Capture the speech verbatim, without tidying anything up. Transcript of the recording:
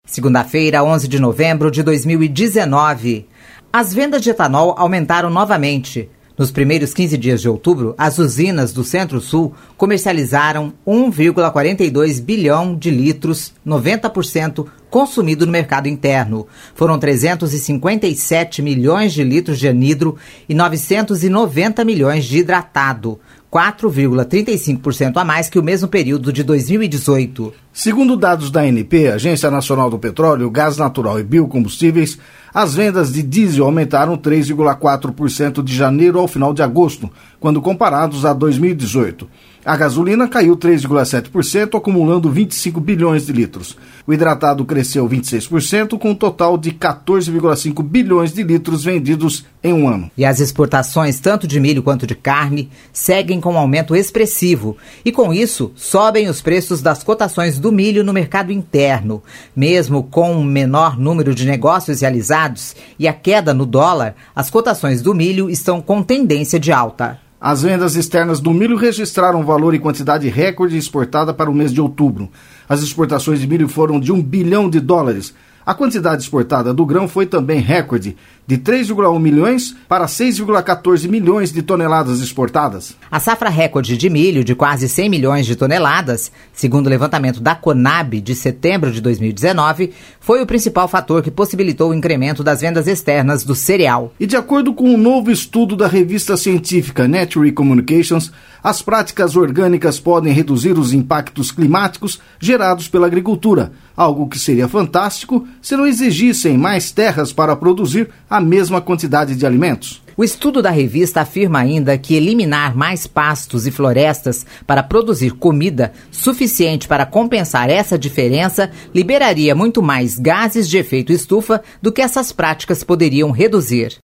Segunda-feira, onze de novembro de dois mil e dezenove. As vendas de etanol aumentaram novamente. Nos primeiros quinze dias de outubro, as usinas do Centro-Sul comercializaram um vírgula quarenta e dois bilhão de litros, noventa por cento consumido no mercado interno. Foram trezentos e cinquenta e sete milhões de litros de anidro e novecentos e noventa milhões de hidratado, quatro vírgula trinta e cinco por cento a mais que o mesmo período de dois mil e dezoito. Segundo dados da A N P, Agência Nacional do Petróleo, Gás Natural e Biocombustíveis, as vendas de diesel aumentaram três vírgula quatro por cento de janeiro ao final de agosto, quando comparados a dois mil e dezoito. A gasolina caiu três vírgula sete por cento, acumulando vinte e cinco bilhões de litros. O hidratado cresceu vinte e seis por cento, com um total de quatorze vírgula cinco bilhões de litros vendidos em um ano. E as exportações, tanto de milho quanto de carne, seguem com um aumento expressivo. E com isso, sobem os preços das cotações do milho no mercado interno. Mesmo com um menor número de negócios realizados e a queda no dólar, as cotações do milho estão com tendência de alta. As vendas externas do milho registraram valor e quantidade recorde exportada para o mês de outubro. As exportações de milho foram de um bilhão de dólares. A quantidade exportada do grão foi também recorde, de três vírgula um milhões para seis vírgula quatorze milhões de toneladas exportadas. A safra recorde de milho, de quase cem milhões de toneladas, segundo o levantamento da Conab de setembro de dois mil e dezenove, foi o principal fator que possibilitou o incremento das vendas externas do cereal. E de acordo com um novo estudo da revista científica Nature Communications, as práticas orgânicas podem reduzir os impactos climáticos gerados pela agricultura, algo que seria fantástico se não exigissem mais terras para produzir a mesma quantidade de alimentos. O estudo da revista afirma ainda que eliminar mais pastos e florestas para produzir comida suficiente para compensar essa diferença liberaria muito mais gases de efeito estufa do que essas práticas poderiam reduzir.